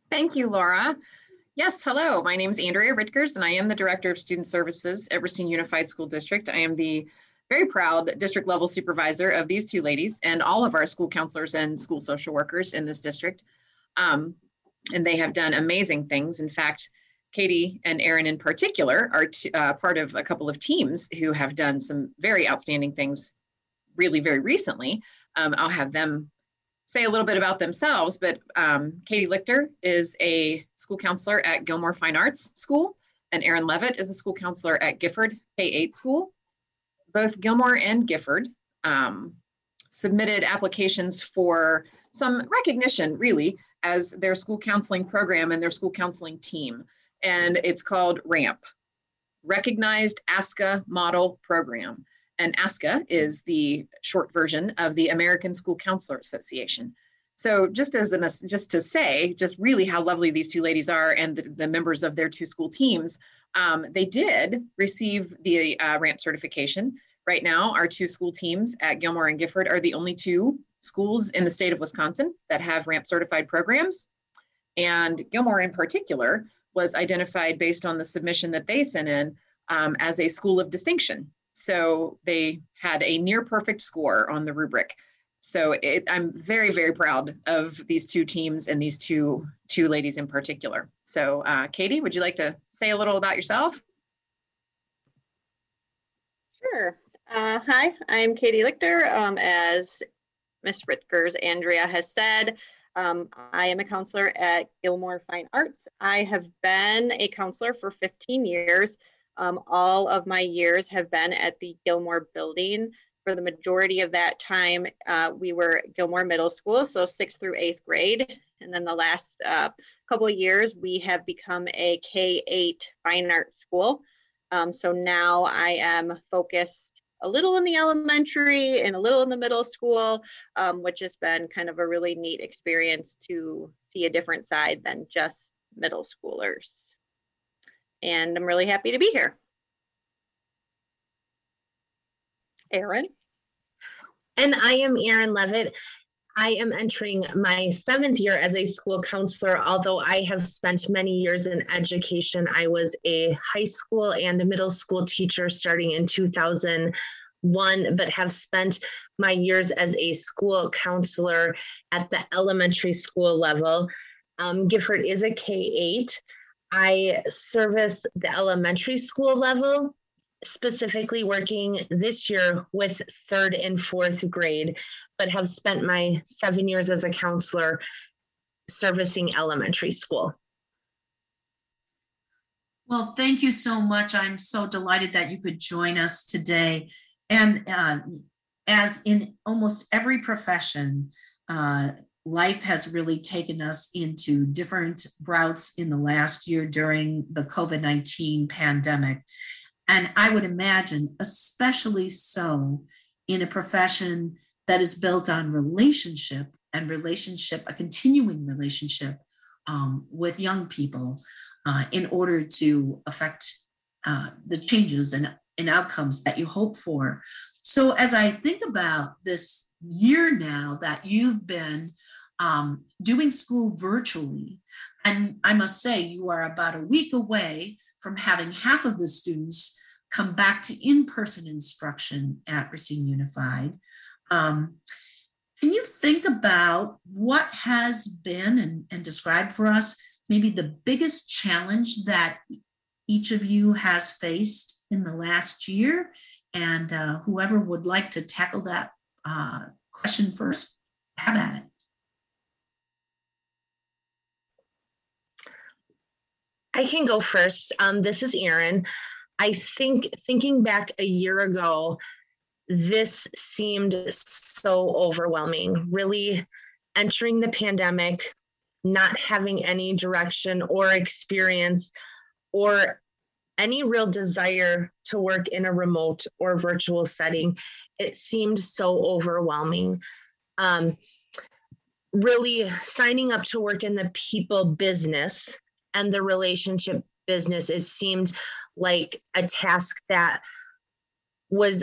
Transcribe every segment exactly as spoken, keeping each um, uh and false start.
Thank you, Laura. Yes, hello. My name is Andrea Ritkers, and I am the Director of Student Services at Racine Unified School District. I am the very proud district level supervisor of these two ladies and all of our school counselors and school social workers in this district. Um, and they have done amazing things. In fact, Katie and Erin in particular are t- uh, part of a couple of teams who have done some very outstanding things really very recently. Um, I'll have them say a little bit about themselves, but um, Katie Lichter is a school counselor at Gilmore Fine Arts School, and Erin Levitt is a school counselor at Gifford K eight School. Both Gilmore and Gifford um, submitted applications for some recognition, really, as their school counseling program and their school counseling team. And it's called RAMP, Recognized ASCA Model Program. And ASCA is the short version of the American School Counselor Association. So just as an, just to say, just really how lovely these two ladies are and the, the members of their two school teams, um, they did receive the uh, RAMP certification. Right now, our two school teams at Gilmore and Gifford are the only two schools in the state of Wisconsin that have RAMP certified programs. And Gilmore in particular was identified based on the submission that they sent in um, as a school of distinction. So they had a near perfect score on the rubric. So it, I'm very, very proud of these two teams and these two, two ladies in particular. So uh, Katie, would you like to say a little about yourself? Sure. Uh, hi, I'm Katie Lichter. Um, as Miz Ritkers, Andrea has said, um, I am a counselor at Gilmore Fine Arts. I have been a counselor for fifteen years. Um, all of my years have been at the Gilmore building. For the majority of that time, uh, we were Gilmore Middle School, so sixth through eighth grade. And then the last uh, couple of years, we have become a K eight fine arts school. Um, so now I am focused a little in the elementary and a little in the middle school, um, which has been kind of a really neat experience to see a different side than just middle schoolers. And I'm really happy to be here. Erin. And I am Erin Levitt. I am entering my seventh year as a school counselor, although I have spent many years in education. I was a high school and a middle school teacher starting in two thousand one, but have spent my years as a school counselor at the elementary school level. Um, Gifford is a K eight. I service the elementary school level, specifically working this year with third and fourth grade, but have spent my seven years as a counselor servicing elementary school. Well, thank you so much. I'm so delighted that you could join us today. And uh, as in almost every profession, uh, life has really taken us into different routes in the last year during the COVID nineteen pandemic. And I would imagine, especially so in a profession that is built on relationship and relationship, a continuing relationship um, with young people uh, in order to affect uh, the changes and, and outcomes that you hope for. So as I think about this year now that you've been um, doing school virtually, and I must say you are about a week away from having half of the students come back to in-person instruction at Racine Unified. Um, can you think about what has been and, and describe for us maybe the biggest challenge that each of you has faced in the last year? And uh, whoever would like to tackle that uh, question first, have at it. I can go first. Um, this is Erin. I think thinking back a year ago, this seemed so overwhelming, really entering the pandemic, not having any direction or experience or any real desire to work in a remote or virtual setting. It seemed so overwhelming. Um, really signing up to work in the people business and the relationship business, it seemed like a task that was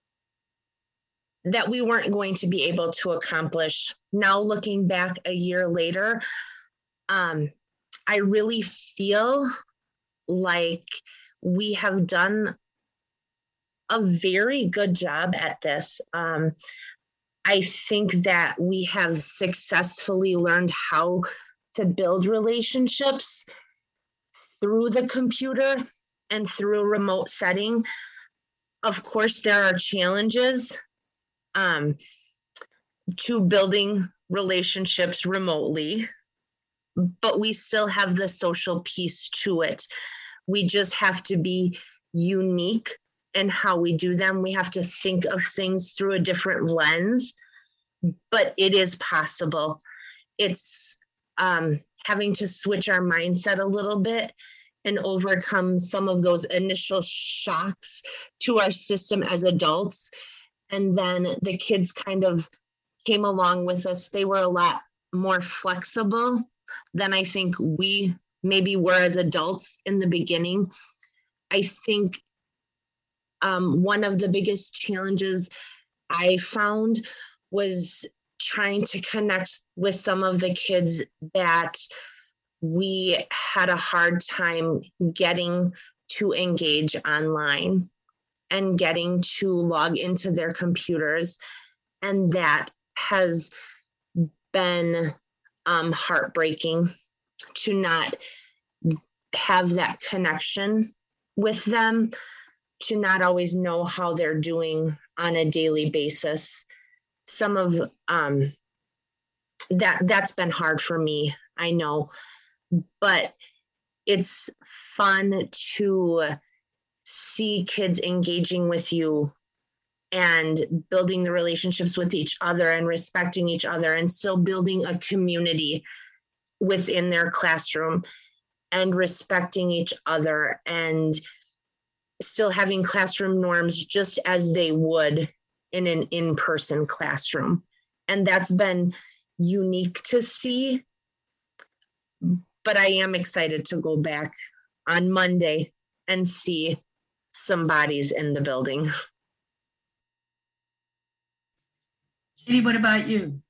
that we weren't going to be able to accomplish. Now looking back a year later, um, I really feel like we have done a very good job at this. Um, I think that we have successfully learned how to build relationships through the computer and through a remote setting. Of course, there are challenges um, to building relationships remotely, but we still have the social piece to it. We just have to be unique in how we do them. We have to think of things through a different lens, but it is possible. It's um, having to switch our mindset a little bit and overcome some of those initial shocks to our system as adults. And then the kids kind of came along with us. They were a lot more flexible than I think we maybe were as adults in the beginning. I think um, one of the biggest challenges I found was trying to connect with some of the kids that we had a hard time getting to engage online and getting to log into their computers. And that has been um, heartbreaking to not have that connection with them, to not always know how they're doing on a daily basis. Some of um, that, that's been hard for me, I know, but it's fun to see kids engaging with you and building the relationships with each other and respecting each other and still building a community within their classroom and respecting each other and still having classroom norms just as they would in an in-person classroom. And that's been unique to see, but I am excited to go back on Monday and see some bodies in the building. Katie, what about you?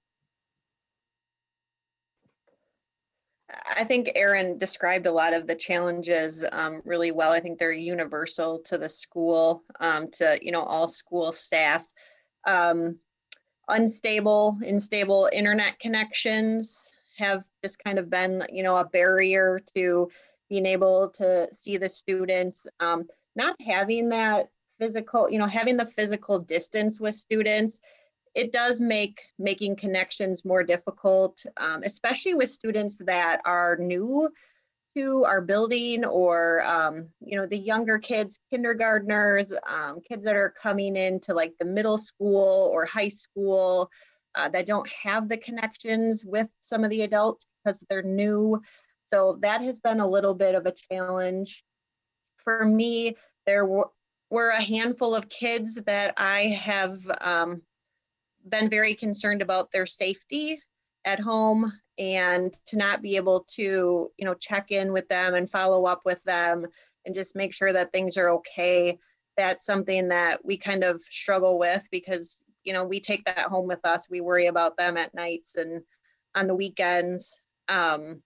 I think Erin described a lot of the challenges um, really well. I think they're universal to the school, um, to, you know, all school staff. Um, unstable, unstable internet connections have just kind of been, you know, a barrier to being able to see the students. Um, not having that physical, you know, having the physical distance with students, it does make making connections more difficult, um, especially with students that are new to our building, or, um, you know, the younger kids, kindergartners, um, kids that are coming into like the middle school or high school uh, that don't have the connections with some of the adults because they're new. So that has been a little bit of a challenge. For me, there were, were a handful of kids that I have um, been very concerned about their safety at home, and to not be able to, you know, check in with them and follow up with them and just make sure that things are okay. That's something that we kind of struggle with because, you know, we take that home with us. We worry about them at nights and on the weekends. Um,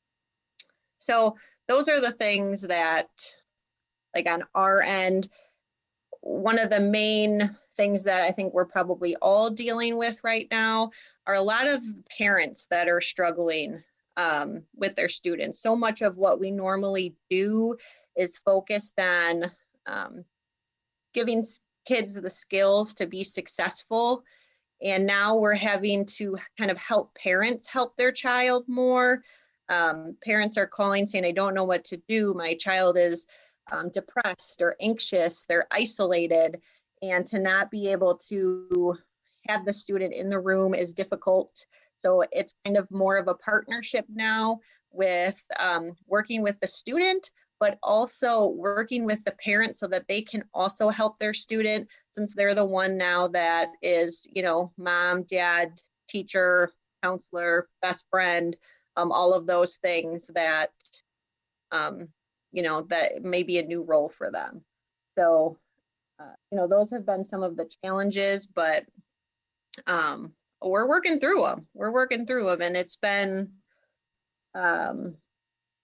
so those are the things that, like on our end, one of the main things that I think we're probably all dealing with right now are a lot of parents that are struggling um, with their students. So much of what we normally do is focused on um, giving kids the skills to be successful. And now we're having to kind of help parents help their child more. Um, parents are calling saying, I don't know what to do. My child is um, depressed or anxious, they're isolated. And to not be able to have the student in the room is difficult. So it's kind of more of a partnership now with um, working with the student, but also working with the parent so that they can also help their student, since they're the one now that is, you know, mom, dad, teacher, counselor, best friend, um, all of those things that, um, you know, that may be a new role for them. So Uh, you know, those have been some of the challenges, but um, we're working through them. We're working through them, and it's been, um,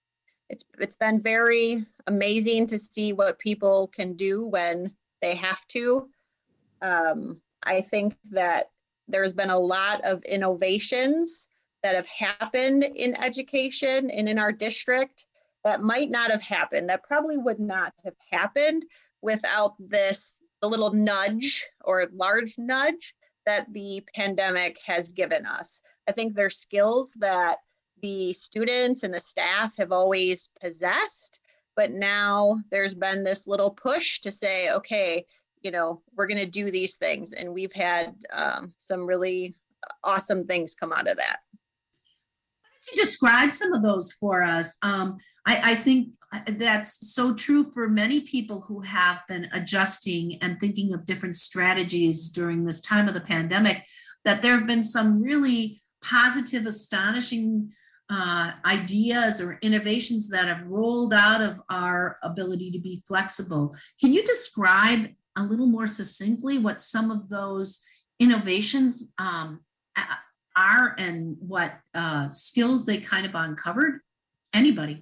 it's it's been very amazing to see what people can do when they have to. Um, I think that there's been a lot of innovations that have happened in education and in our district that might not have happened, that probably would not have happened without this, the little nudge or large nudge that the pandemic has given us. I think there's skills that the students and the staff have always possessed, but now there's been this little push to say, okay, you know, we're going to do these things. And we've had um, some really awesome things come out of that. Describe some of those for us. Um, I, I think that's so true for many people who have been adjusting and thinking of different strategies during this time of the pandemic, that there have been some really positive, astonishing uh, ideas or innovations that have rolled out of our ability to be flexible. Can you describe a little more succinctly what some of those innovations um, are and what uh, skills they kind of uncovered? Anybody?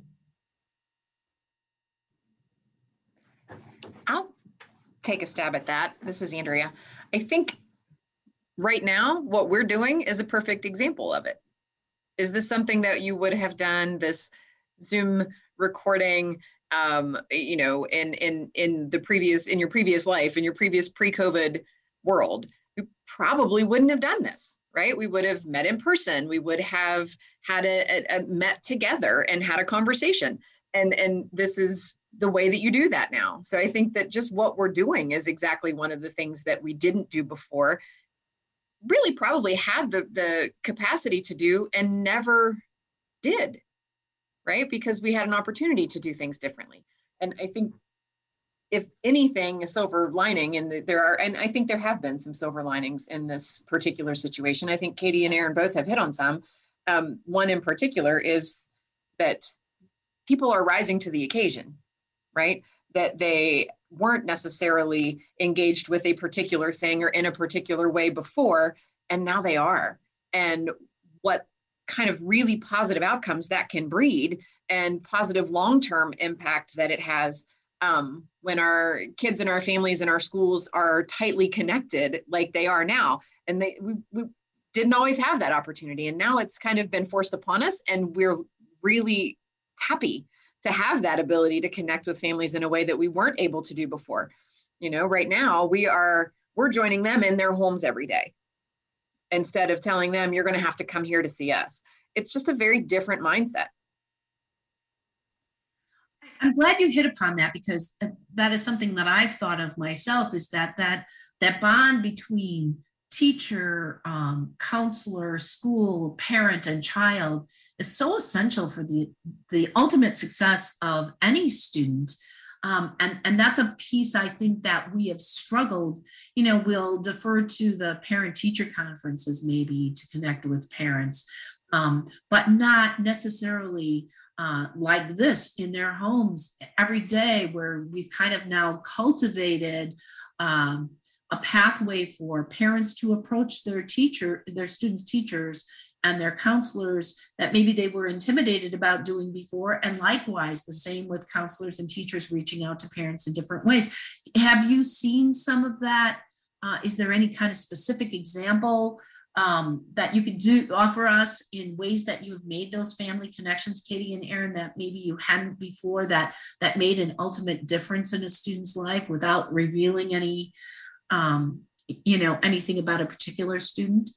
I'll take a stab at that. This is Andrea. I think right now what we're doing is a perfect example of it. Is this something that you would have done, this Zoom recording, um, you know, in in in the previous, in your previous life, in your previous pre-COVID world? You probably wouldn't have done this, right? We would have met in person. We would have had a, a, a met together and had a conversation. And, and this is the way that you do that now. So I think that just what we're doing is exactly one of the things that we didn't do before, really probably had the, the capacity to do and never did, right? Because we had an opportunity to do things differently. And I think if anything, a silver lining, and the, there are, and I think there have been some silver linings in this particular situation. I think Katie and Aaron both have hit on some. Um, one in particular is that people are rising to the occasion, right? That they weren't necessarily engaged with a particular thing or in a particular way before, and now they are. And what kind of really positive outcomes that can breed and positive long-term impact that it has um, when our kids and our families and our schools are tightly connected like they are now. And they we, we didn't always have that opportunity. And now it's kind of been forced upon us, and we're really happy to have that ability to connect with families in a way that we weren't able to do before. You know, right now we are, we're joining them in their homes every day instead of telling them you're going to have to come here to see us. It's just a very different mindset. I'm glad you hit upon that, because that is something that I've thought of myself, is that that that bond between teacher, um, counselor, school, parent, and child is so essential for the, the ultimate success of any student. Um, and, and that's a piece I think that we have struggled. You know, we'll defer to the parent-teacher conferences maybe to connect with parents, um, but not necessarily uh, like this in their homes every day, where we've kind of now cultivated um, a pathway for parents to approach their teacher, their students' teachers and their counselors that maybe they were intimidated about doing before. And likewise, the same with counselors and teachers reaching out to parents in different ways. Have you seen some of that? Uh, is there any kind of specific example um, that you could do offer us in ways that you've made those family connections, Katie and Aaron, that maybe you hadn't before, that that made an ultimate difference in a student's life without revealing any, um, you know, anything about a particular student?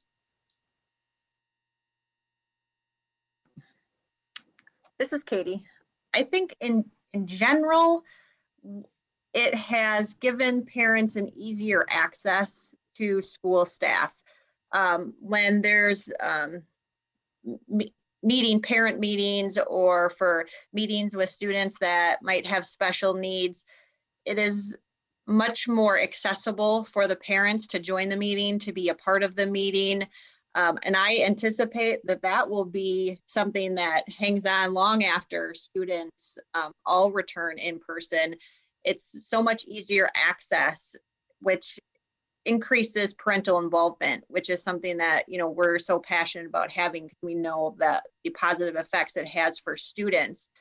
This is Katie. I think in, in general, it has given parents an easier access to school staff. Um, when there's um, me- meeting parent meetings or for meetings with students that might have special needs, it is much more accessible for the parents to join the meeting, to be a part of the meeting. Um, and I anticipate that that will be something that hangs on long after students um, all return in person. It's so much easier access, which increases parental involvement, which is something that, you know, we're so passionate about having. We know that the positive effects it has for students.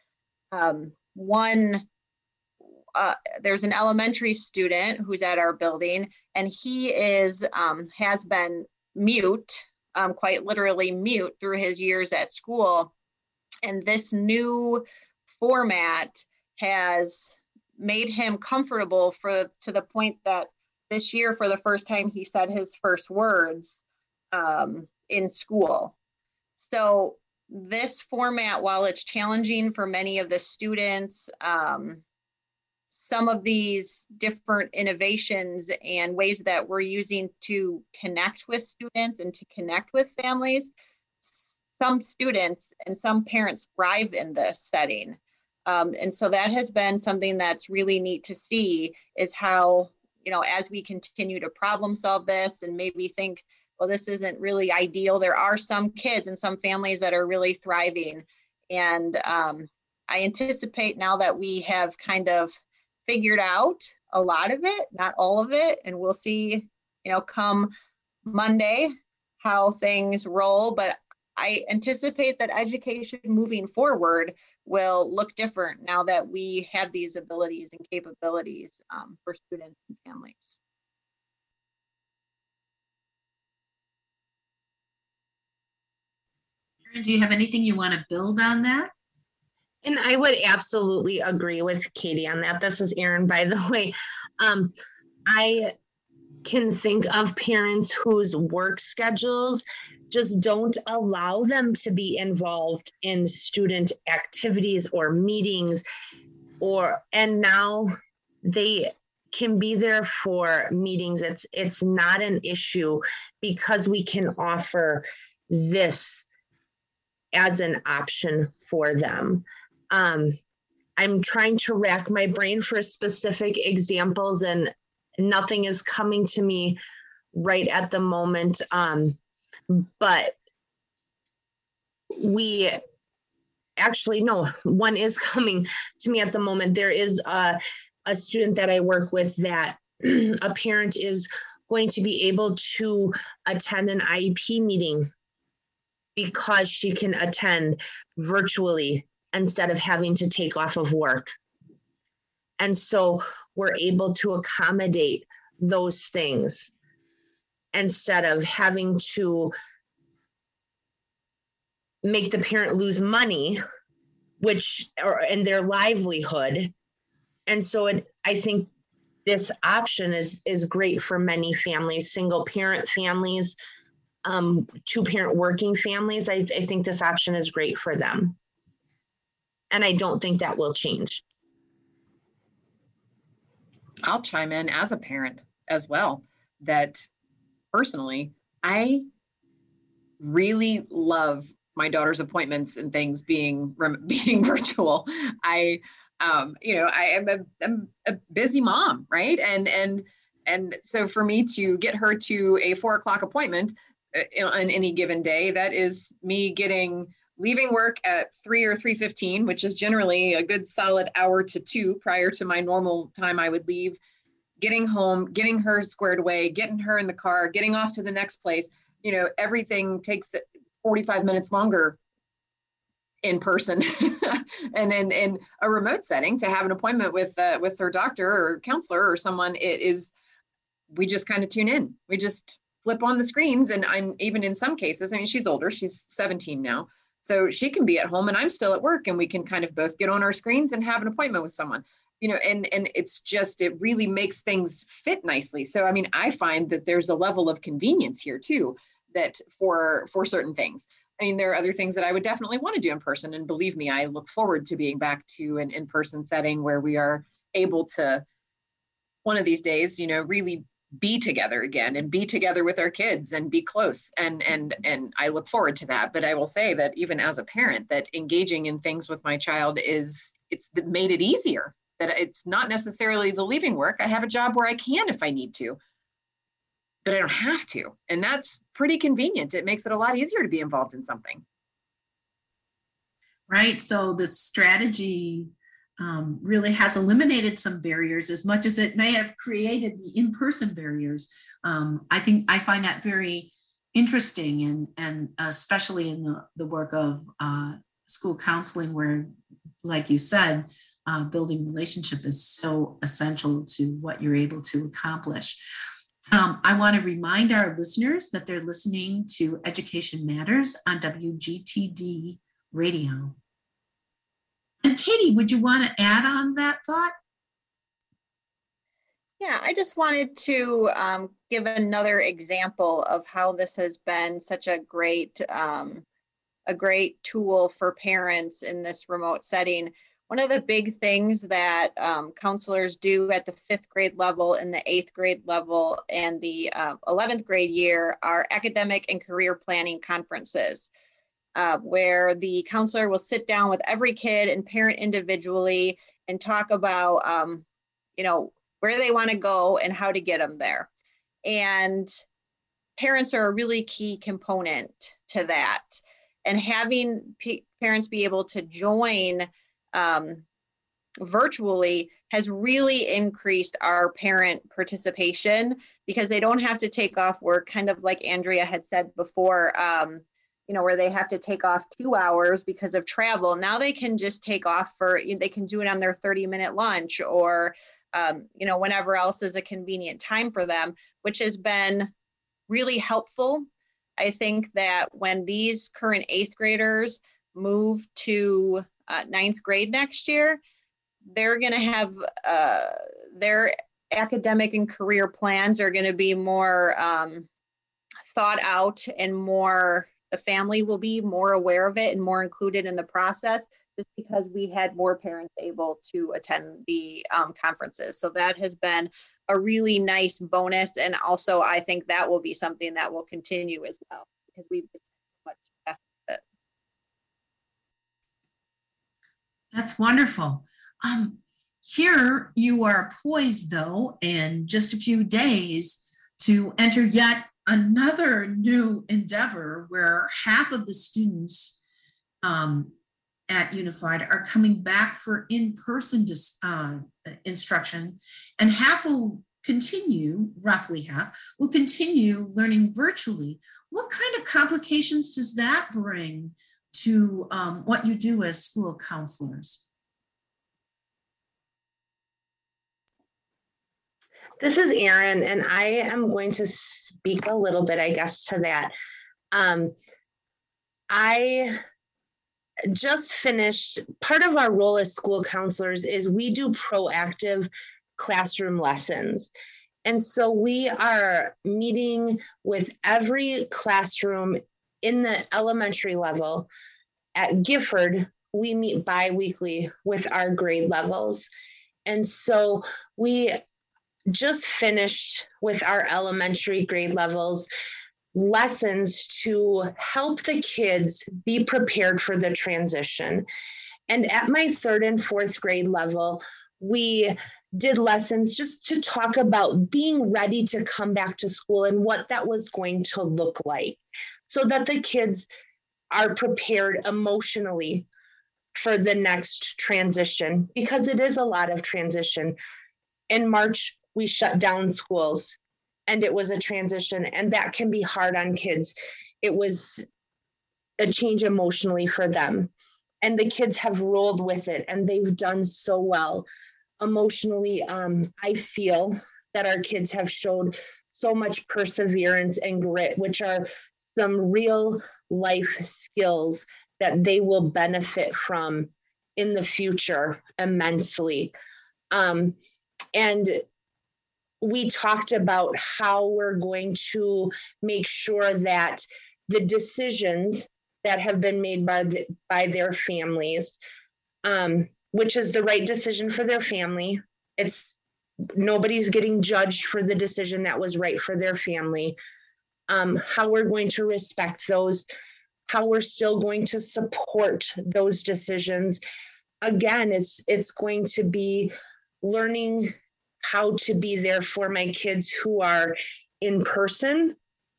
Um, one, uh, there's an elementary student who's at our building, and he is um, has been mute, um, quite literally mute through his years at school. And this new format has made him comfortable for to the point that this year, for the first time, he said his first words um, in school. So this format, while it's challenging for many of the students, um, some of these different innovations and ways that we're using to connect with students and to connect with families, some students and some parents thrive in this setting. Um, and so that has been something that's really neat to see, is how, you know, as we continue to problem solve this and maybe think, well, this isn't really ideal, there are some kids and some families that are really thriving. And um, I anticipate now that we have kind of figured out a lot of it, not all of it, and we'll see, you know, come Monday how things roll. But I anticipate that education moving forward will look different now that we have these abilities and capabilities um, for students and families. Erin, do you have anything you want to build on that? And I would absolutely agree with Katie on that. This is Erin, by the way. Um, I can think of parents whose work schedules just don't allow them to be involved in student activities or meetings, or and now they can be there for meetings. It's it's not an issue because we can offer this as an option for them. Um, I'm trying to rack my brain for specific examples, and nothing is coming to me right at the moment. Um, but we actually, no, one is coming to me at the moment. There is a, a student that I work with that a parent is going to be able to attend an I E P meeting because she can attend virtually instead of having to take off of work. And so we're able to accommodate those things instead of having to make the parent lose money, which or in their livelihood. And so it, I think this option is is great for many families, single parent families, um, two parent working families. I, I think this option is great for them. And I don't think that will change. I'll chime in as a parent as well, that personally, I really love my daughter's appointments and things being being virtual. I, um, you know, I am a, I'm a busy mom, right? And and and so for me to get her to a four o'clock appointment on any given day, that is me getting leaving work at three or three fifteen, which is generally a good solid hour to two prior to my normal time I would leave, getting home, getting her squared away, getting her in the car, getting off to the next place. You know, everything takes forty-five minutes longer in person and in, in a remote setting to have an appointment with uh, with her doctor or counselor or someone. It is, we just kind of tune in. We just flip on the screens. And I'm even in some cases, I mean, she's older, she's seventeen now. So she can be at home and I'm still at work, and we can kind of both get on our screens and have an appointment with someone, you know, and, and it's just, it really makes things fit nicely. So, I mean, I find that there's a level of convenience here too, that for, for certain things. I mean, there are other things that I would definitely want to do in person. And believe me, I look forward to being back to an in-person setting where we are able to, one of these days, you know, really be together again and be together with our kids and be close. And, and, and I look forward to that. But I will say that even as a parent, that engaging in things with my child is, it's made it easier, that it's not necessarily the leaving work. I have a job where I can, if I need to, but I don't have to. And that's pretty convenient. It makes it a lot easier to be involved in something. Right. So the strategy Um, really has eliminated some barriers as much as it may have created the in-person barriers. Um, I think I find that very interesting, and, and especially in the, the work of uh, school counseling, where like you said, uh, building relationship is so essential to what you're able to accomplish. Um, I want to remind our listeners that they're listening to Education Matters on W G T D Radio. And Katie, would you want to add on that thought? Yeah, I just wanted to um, give another example of how this has been such a great, um, a great tool for parents in this remote setting. One of the big things that um, counselors do at the fifth grade level and the eighth grade level and the uh, eleventh grade year are academic and career planning conferences, uh, where the counselor will sit down with every kid and parent individually and talk about, um, you know, where they want to go and how to get them there. And parents are a really key component to that. And having p- parents be able to join um, virtually has really increased our parent participation, because they don't have to take off work, kind of like Andrea had said before, um, you know, where they have to take off two hours because of travel. Now they can just take off for, they can do it on their thirty minute lunch, or Um, you know, whenever else is a convenient time for them, which has been really helpful. I think that when these current eighth graders move to uh, ninth grade next year, they're going to have uh, their academic and career plans are going to be more um, thought out, and more, the family will be more aware of it and more included in the process, just because we had more parents able to attend the um, conferences. So that has been a really nice bonus. And also, I think that will be something that will continue as well, because we've been so much success with it. That's wonderful. Um, here you are poised, though, in just a few days to enter yet another new endeavor where half of the students um, at Unified are coming back for in-person uh, instruction, and half will continue, roughly half, will continue learning virtually. What kind of complications does that bring to um, what you do as school counselors? This is Erin, and I am going to speak a little bit, I guess, to that. Um, I just finished, part of our role as school counselors is we do proactive classroom lessons. And so we are meeting with every classroom in the elementary level. At Gifford, we meet bi-weekly with our grade levels. And so we just finished with our elementary grade levels lessons to help the kids be prepared for the transition. And at my third and fourth grade level, we did lessons just to talk about being ready to come back to school and what that was going to look like, so that the kids are prepared emotionally for the next transition, because it is a lot of transition. In March, we shut down schools, and it was a transition, and that can be hard on kids. It was a change emotionally for them, and the kids have rolled with it, and they've done so well. Emotionally, um, I feel that our kids have showed so much perseverance and grit, which are some real life skills that they will benefit from in the future immensely. Um, and we talked about how we're going to make sure that the decisions that have been made by the, by their families, um, which is the right decision for their family. It's nobody's getting judged for the decision that was right for their family. Um, how we're going to respect those, how we're still going to support those decisions. Again, it's it's going to be learning how to be there for my kids who are in person,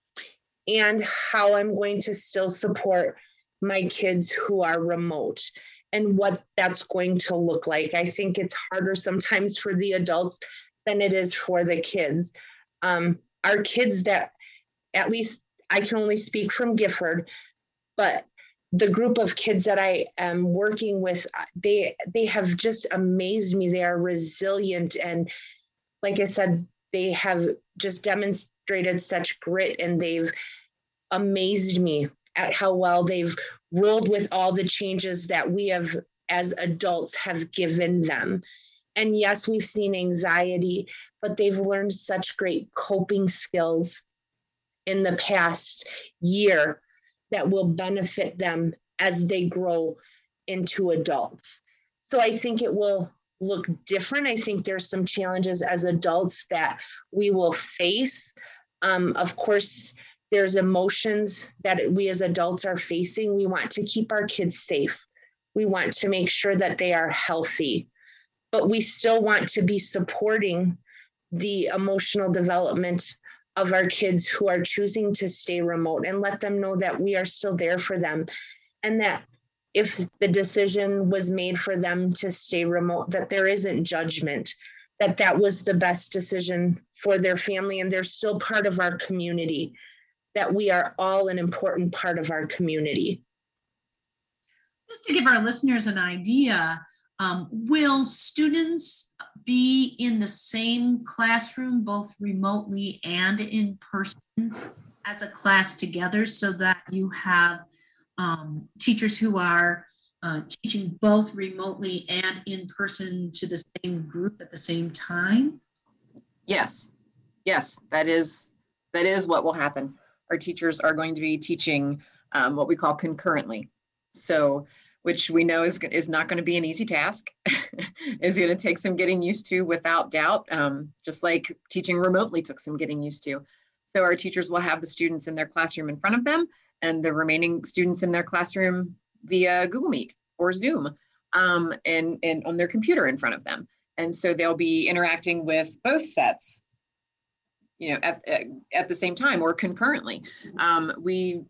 and how I'm going to still support my kids who are remote, and what that's going to look like. I think it's harder sometimes for the adults than it is for the kids. Um, our kids that, at least I can only speak from Gifford, but the group of kids that I am working with, they they have just amazed me. They are resilient, and like I said, they have just demonstrated such grit, and they've amazed me at how well they've rolled with all the changes that we have as adults have given them. And yes, we've seen anxiety, but they've learned such great coping skills in the past year that will benefit them as they grow into adults. So I think it will look different. I think there's some challenges as adults that we will face. Um, of course, there's emotions that we as adults are facing. We want to keep our kids safe. We want to make sure that they are healthy, but we still want to be supporting the emotional development of our kids who are choosing to stay remote, and let them know that we are still there for them, and that if the decision was made for them to stay remote, that there isn't judgment, that that was the best decision for their family, and they're still part of our community, that we are all an important part of our community. Just to give our listeners an idea, um, will students be in the same classroom, both remotely and in person, as a class together, so that you have um, teachers who are uh, teaching both remotely and in person to the same group at the same time? Yes, yes, that is that is what will happen. Our teachers are going to be teaching um, what we call concurrently. So, which we know is, is not going to be an easy task. It's going to take some getting used to, without doubt, um, just like teaching remotely took some getting used to. So our teachers will have the students in their classroom in front of them, and the remaining students in their classroom via Google Meet or Zoom, um, and, and on their computer in front of them. And so they'll be interacting with both sets, you know, at, at, at the same time or concurrently. Um, we,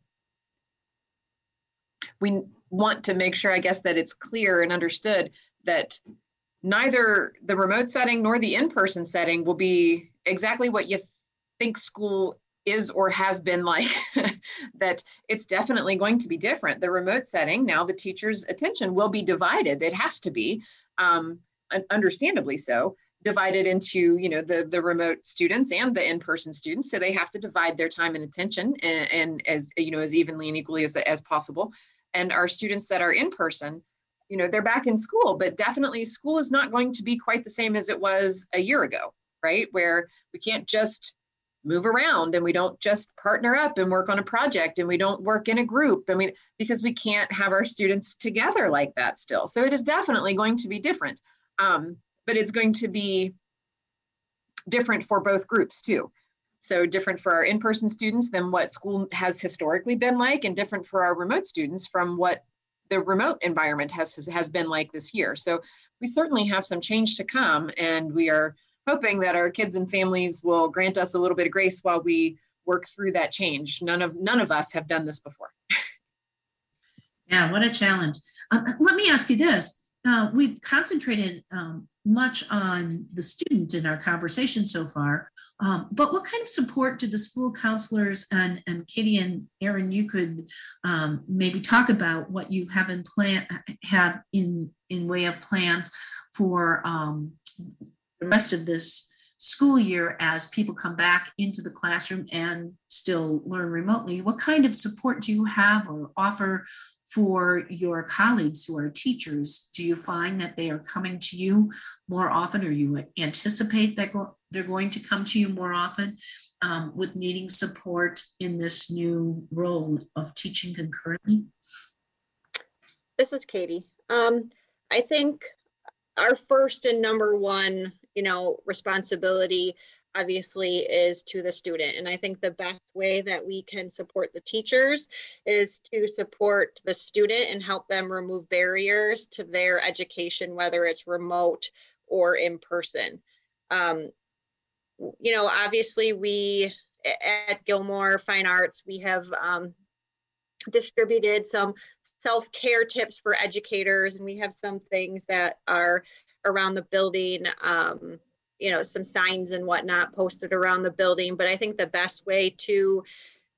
we want to make sure, I guess, that it's clear and understood that neither the remote setting nor the in-person setting will be exactly what you think school is or has been like. That it's definitely going to be different. The remote setting, now the teacher's attention will be divided. It has to be, um, understandably so, divided into, you know, the, the remote students and the in-person students. So they have to divide their time and attention and, and as, you know, as evenly and equally as, as possible. And our students that are in person, you know, they're back in school, but definitely school is not going to be quite the same as it was a year ago, right? Where we can't just move around and we don't just partner up and work on a project and we don't work in a group. I mean, because we can't have our students together like that still. So it is definitely going to be different, um, but it's going to be different for both groups too. So different for our in-person students than what school has historically been like, and different for our remote students from what the remote environment has, has been like this year. So we certainly have some change to come, and we are hoping that our kids and families will grant us a little bit of grace while we work through that change. None of, none of us have done this before. Yeah, what a challenge. Uh, let me ask you this. Uh, we've concentrated um, much on the student in our conversation so far, um, but what kind of support do the school counselors, and, and Katie and Aaron, you could um, maybe talk about what you have in plan, have in, in way of plans for um, the rest of this school year as people come back into the classroom and still learn remotely. What kind of support do you have or offer for your colleagues who are teachers? Do you find that they are coming to you more often, or you anticipate that go, they're going to come to you more often um, with needing support in this new role of teaching concurrently? This is Katie. Um, I think our first and number one, you know, responsibility obviously is to the student. And I think the best way that we can support the teachers is to support the student and help them remove barriers to their education, whether it's remote or in person. Um, you know, obviously we at Gilmore Fine Arts, we have um, distributed some self-care tips for educators, and we have some things that are around the building, um, you know, some signs and whatnot posted around the building. But I think the best way to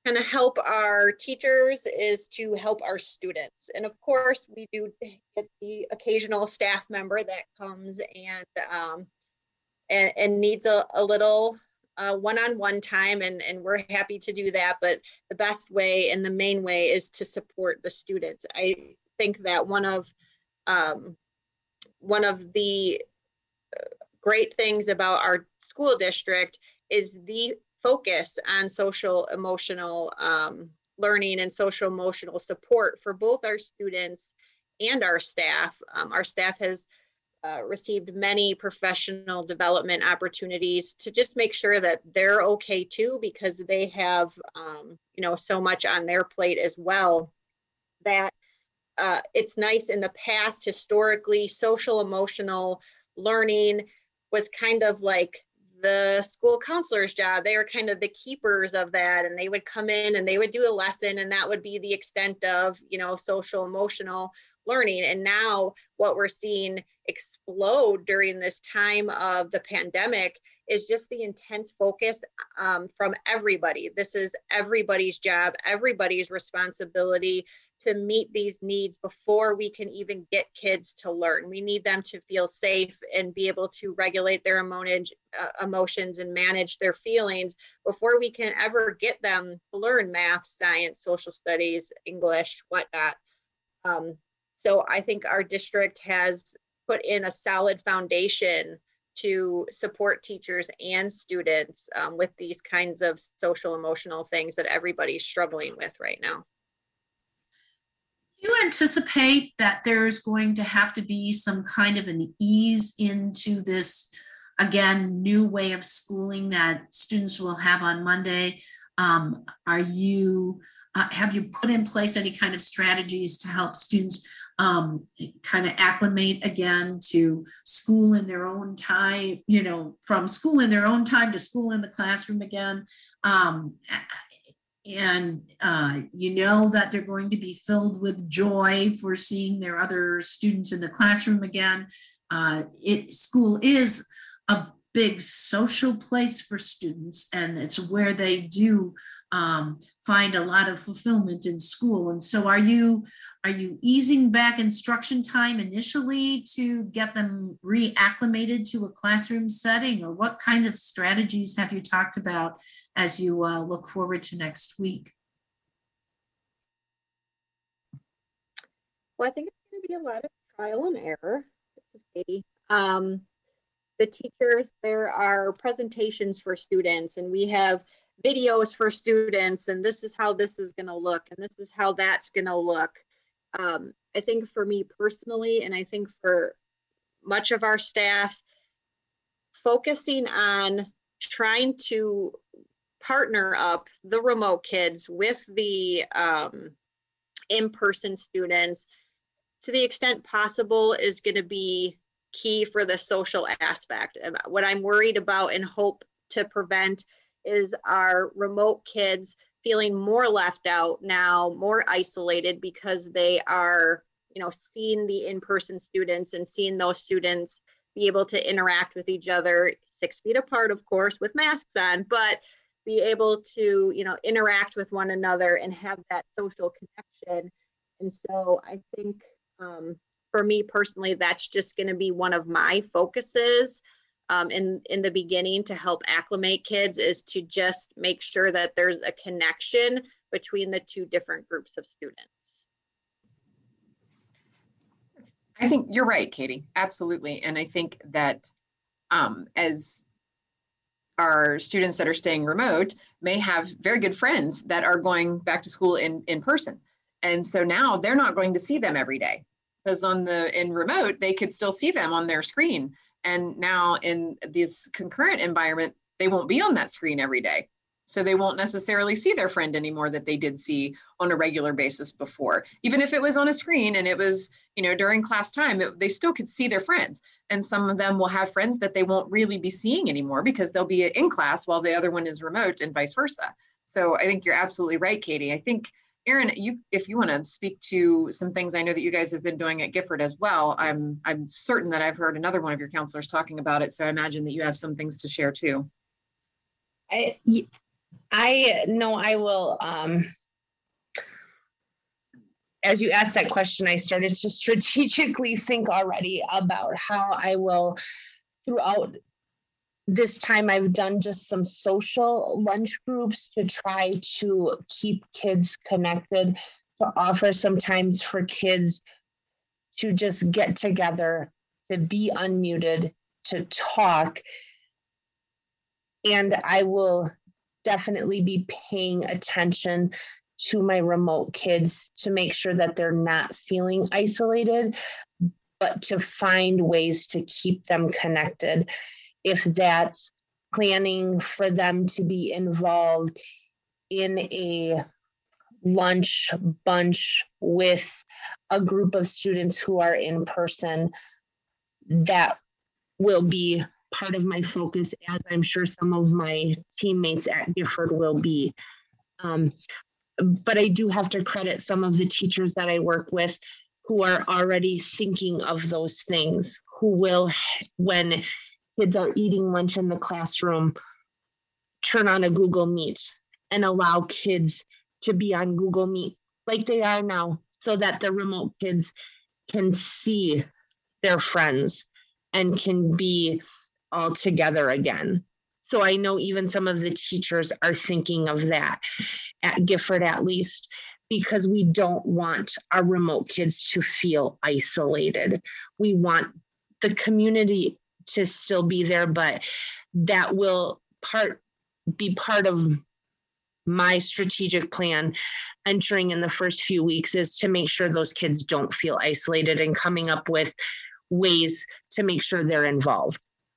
kind of help our teachers is to help our students. And of course, we do get the occasional staff member that comes and um, and, and needs a, a little uh, one-on-one time, and, and we're happy to do that. But the best way and the main way is to support the students. I think that one of um, one of the great things about our school district is the focus on social emotional um, learning and social emotional support for both our students and our staff. Um, our staff has uh, received many professional development opportunities to just make sure that they're okay too, because they have um, you know, so much on their plate as well, that uh, it's nice. In the past, historically, social emotional learning was kind of like the school counselor's job. They were kind of the keepers of that, and they would come in and they would do a lesson, and that would be the extent of, you know, social emotional learning. And now what we're seeing explode during this time of the pandemic is just the intense focus um, from everybody. This is everybody's job, everybody's responsibility to meet these needs before we can even get kids to learn. We need them to feel safe and be able to regulate their emotion, uh, emotions and manage their feelings before we can ever get them to learn math, science, social studies, English, whatnot. Um, so I think our district has put in a solid foundation to support teachers and students um, with these kinds of social emotional things that everybody's struggling with right now. Do you anticipate that there's going to have to be some kind of an ease into this, again, new way of schooling that students will have on Monday? Um, are you, uh, have you put in place any kind of strategies to help students um, kind of acclimate again to school in their own time, you know, from school in their own time to school in the classroom again? Um, And uh, you know that they're going to be filled with joy for seeing their other students in the classroom again. Uh, it, school is a big social place for students, and it's where they do um, find a lot of fulfillment in school. And so are you, are you easing back instruction time initially to get them reacclimated to a classroom setting, or what kind of strategies have you talked about as you uh, look forward to next week? Well, I think it's going to be a lot of trial and error. This is Katie. Um, the teachers, there are presentations for students, and we have videos for students, and this is how this is going to look, and this is how that's going to look. Um, I think for me personally, and I think for much of our staff, focusing on trying to partner up the remote kids with the um, in-person students to the extent possible is going to be key for the social aspect. And what I'm worried about and hope to prevent is our remote kids feeling more left out now, more isolated, because they are, you know, seeing the in-person students and seeing those students be able to interact with each other six feet apart, of course, with masks on, but be able to, you know, interact with one another and have that social connection. And so I think um, for me personally, that's just going to be one of my focuses um, in, in the beginning to help acclimate kids, is to just make sure that there's a connection between the two different groups of students. I think you're right, Katie. Absolutely. And I think that um, as our students that are staying remote may have very good friends that are going back to school in, in person. And so now they're not going to see them every day, because on the in remote, they could still see them on their screen. And now in this concurrent environment, they won't be on that screen every day. So they won't necessarily see their friend anymore that they did see on a regular basis before. Even if it was on a screen and it was, you know, during class time, it, they still could see their friends. And some of them will have friends that they won't really be seeing anymore because they'll be in class while the other one is remote, and vice versa. So I think you're absolutely right, Katie. I think, Erin, you, if you want to speak to some things I know that you guys have been doing at Gifford as well, I'm, I'm certain that I've heard another one of your counselors talking about it. So I imagine that you have some things to share too. I, I know I will, um, as you asked that question, I started to strategically think already about how I will, throughout this time, I've done just some social lunch groups to try to keep kids connected, to offer some times for kids to just get together, to be unmuted, to talk. And I will definitely be paying attention to my remote kids to make sure that they're not feeling isolated, but to find ways to keep them connected. If that's planning for them to be involved in a lunch bunch with a group of students who are in person, that will be part of my focus, as I'm sure some of my teammates at Gifford will be. Um, but I do have to credit some of the teachers that I work with who are already thinking of those things, who will, when kids are eating lunch in the classroom, turn on a Google Meet and allow kids to be on Google Meet like they are now, so that the remote kids can see their friends and can be all together again. So I know even some of the teachers are thinking of that, at Gifford at least, because we don't want our remote kids to feel isolated. We want the community to still be there, but that will part be part of my strategic plan entering in the first few weeks, is to make sure those kids don't feel isolated and coming up with ways to make sure they're involved.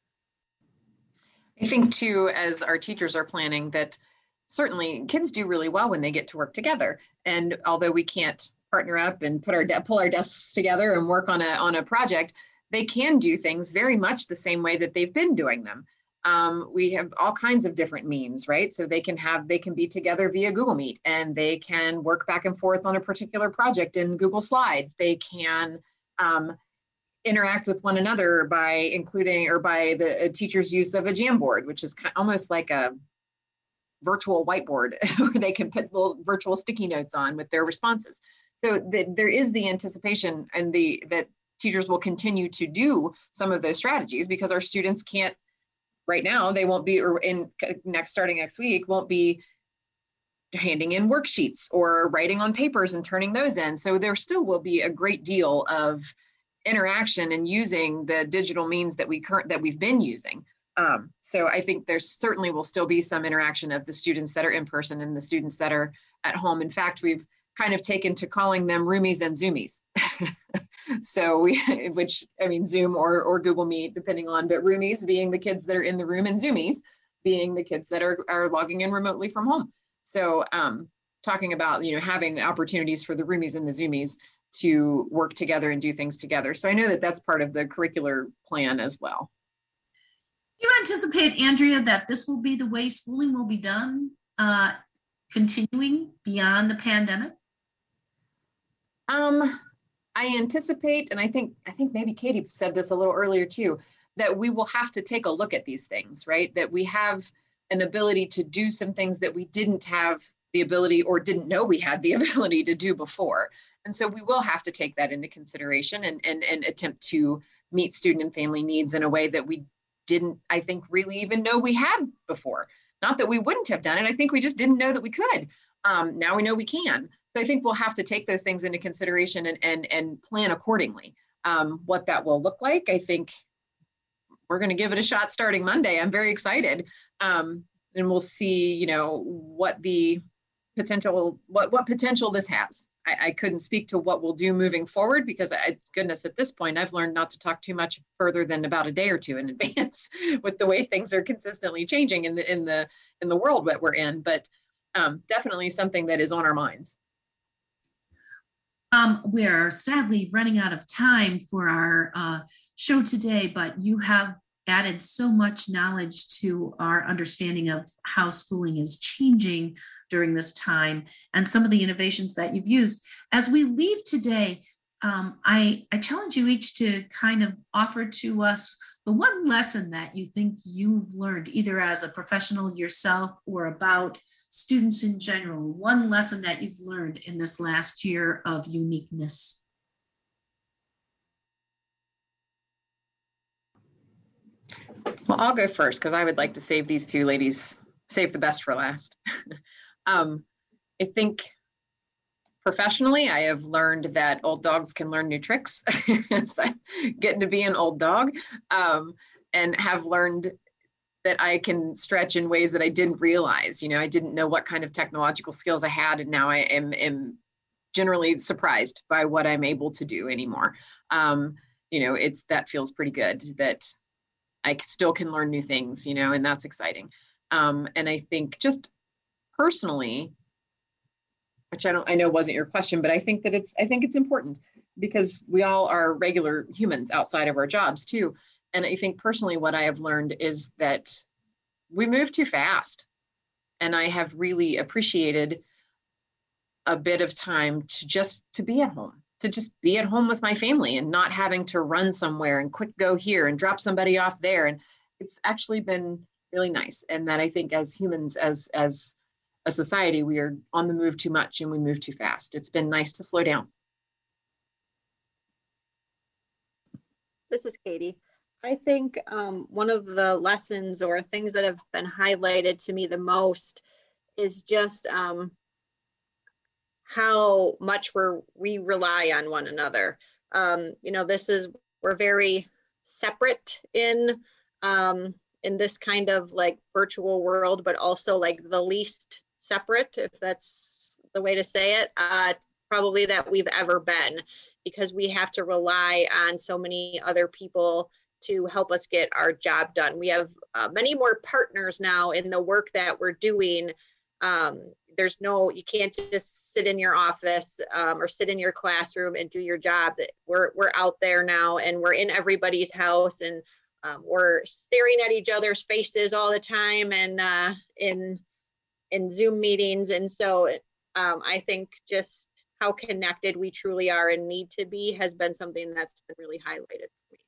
I think too, as our teachers are planning, that certainly kids do really well when they get to work together. And although we can't partner up and put our de- pull our desks together and work on a on a project, they can do things very much the same way that they've been doing them. Um, we have all kinds of different means, right? So they can have they can be together via Google Meet, and they can work back and forth on a particular project in Google Slides. They can um, interact with one another by including or by the teacher's use of a Jamboard, which is kind of almost like a virtual whiteboard where they can put little virtual sticky notes on with their responses. So the, there is the anticipation and the that teachers will continue to do some of those strategies, because our students can't right now, they won't be, or in next starting next week, won't be handing in worksheets or writing on papers and turning those in. So there still will be a great deal of interaction and using the digital means that we current that we've been using. Um, so I think there's certainly will still be some interaction of the students that are in person and the students that are at home. In fact, we've kind of taken to calling them roomies and zoomies. So we, which I mean, Zoom or, or Google Meet, depending on, but roomies being the kids that are in the room and zoomies being the kids that are, are logging in remotely from home. So um, talking about, you know, having opportunities for the roomies and the zoomies to work together and do things together. So I know that that's part of the curricular plan as well. Do you anticipate, Andrea, that this will be the way schooling will be done, uh, continuing beyond the pandemic? Um, I anticipate, and I think I think maybe Katie said this a little earlier too, that we will have to take a look at these things, right? That we have an ability to do some things that we didn't have the ability or didn't know we had the ability to do before. And so we will have to take that into consideration and, and, and attempt to meet student and family needs in a way that we didn't, I think, really even know we had before. Not that we wouldn't have done it. I think we just didn't know that we could. Um, now we know we can. So I think we'll have to take those things into consideration and, and, and plan accordingly. Um, what that will look like, I think we're going to give it a shot starting Monday. I'm very excited. Um, and we'll see, you know, what the potential, what, what potential this has. I, I couldn't speak to what we'll do moving forward because, I, goodness, at this point, I've learned not to talk too much further than about a day or two in advance with the way things are consistently changing in the in the in the world that we're in. But um, definitely something that is on our minds. Um, we're sadly running out of time for our uh, show today, but you have added so much knowledge to our understanding of how schooling is changing during this time and some of the innovations that you've used. As we leave today, um, I, I challenge you each to kind of offer to us the one lesson that you think you've learned, either as a professional yourself or about students in general, one lesson that you've learned in this last year of uniqueness. Well, I'll go first because I would like to save these two ladies, save the best for last. um, I think professionally, I have learned that old dogs can learn new tricks. So getting to be an old dog, um, and have learned that I can stretch in ways that I didn't realize. You know, I didn't know what kind of technological skills I had, and now I am, am generally surprised by what I'm able to do anymore. Um, you know, it's that feels pretty good that I still can learn new things, you know, and that's exciting. Um, and I think just personally, which I don't, I know wasn't your question, but I think that it's, I think it's important because we all are regular humans outside of our jobs too. And I think personally what I have learned is that we move too fast. And I have really appreciated a bit of time to just, to be at home, to just be at home with my family and not having to run somewhere and quick go here and drop somebody off there. And it's actually been really nice. And that I think as humans, as, as a society, we are on the move too much and we move too fast. It's been nice to slow down. This is Katie. I think um, one of the lessons or things that have been highlighted to me the most is just um, how much we're, we rely on one another. Um, you know, this is, we're very separate in, um, in this kind of like virtual world, but also like the least separate, if that's the way to say it, uh, probably that we've ever been, because we have to rely on so many other people to help us get our job done. We have uh, many more partners now in the work that we're doing. Um, there's no, you can't just sit in your office um, or sit in your classroom and do your job. We're, we're out there now and we're in everybody's house, and um, we're staring at each other's faces all the time and uh, in, in Zoom meetings. And so um, I think just how connected we truly are and need to be has been something that's been really highlighted for me.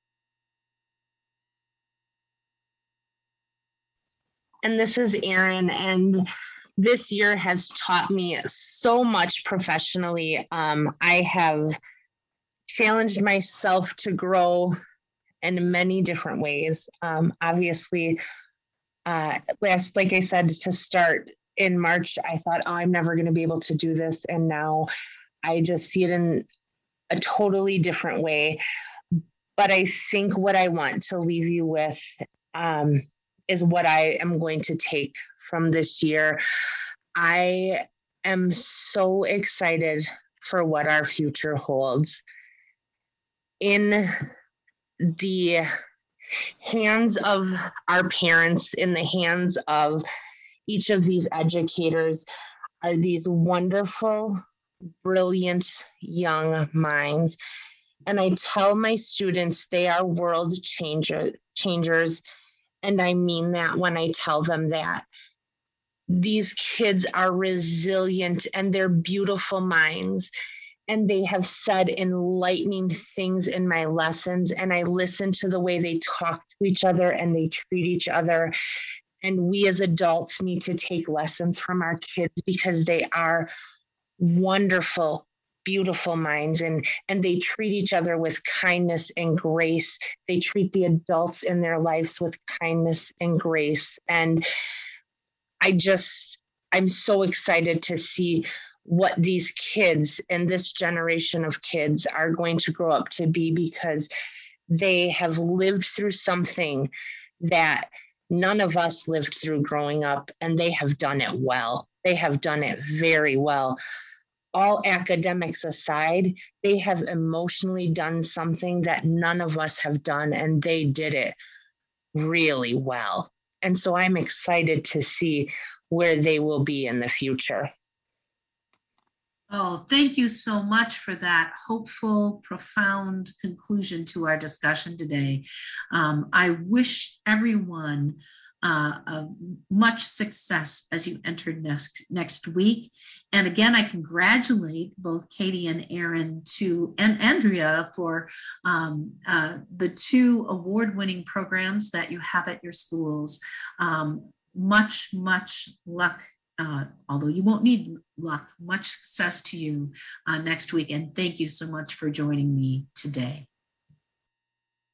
And this is Erin, and this year has taught me so much professionally. Um, I have challenged myself to grow in many different ways. Um, obviously, uh, last, like I said, to start in March, I thought, oh, I'm never going to be able to do this. And now I just see it in a totally different way. But I think what I want to leave you with um, is what I am going to take from this year. I am so excited for what our future holds. In the hands of our parents, in the hands of each of these educators, are these wonderful, brilliant young minds. And I tell my students they are world changer, changers. And I mean that when I tell them that. These kids are resilient and they're beautiful minds. And they have said enlightening things in my lessons. And I listen to the way they talk to each other and they treat each other. And we as adults need to take lessons from our kids because they are wonderful, beautiful minds, and, and they treat each other with kindness and grace. They treat the adults in their lives with kindness and grace. And I just, I'm so excited to see what these kids and this generation of kids are going to grow up to be, because they have lived through something that none of us lived through growing up, and they have done it well. They have done it very well. All academics aside, they have emotionally done something that none of us have done, and they did it really well. And so I'm excited to see where they will be in the future. Oh, thank you so much for that hopeful, profound conclusion to our discussion today. Um, I wish everyone uh, of much success as you enter next, next week. And again, I congratulate both Katie and Aaron to, and Andrea for um, uh, the two award-winning programs that you have at your schools. Um, much, much luck. Uh, although you won't need luck, much success to you uh, next week. And thank you so much for joining me today.